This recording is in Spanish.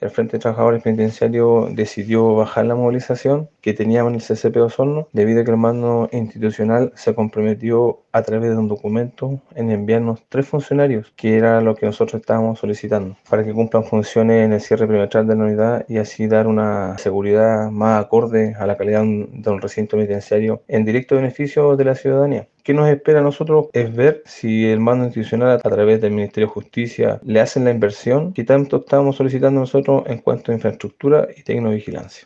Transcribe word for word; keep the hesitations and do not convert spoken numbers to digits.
el Frente de Trabajadores Penitenciarios decidió bajar la movilización que teníamos en el C C P de Osorno, debido a que el mando institucional se comprometió a través de un documento en enviarnos tres funcionarios, que era lo que nosotros estábamos solicitando, para que cumplan funciones en el cierre perimetral de la unidad y así dar una seguridad más acorde a la calidad de un, de un recinto penitenciario en directo beneficio de la ciudadanía. ¿Qué nos espera a nosotros? Es ver si el mando institucional a través del Ministerio de Justicia le hacen la inversión que tanto estamos solicitando nosotros en cuanto a infraestructura y tecnovigilancia.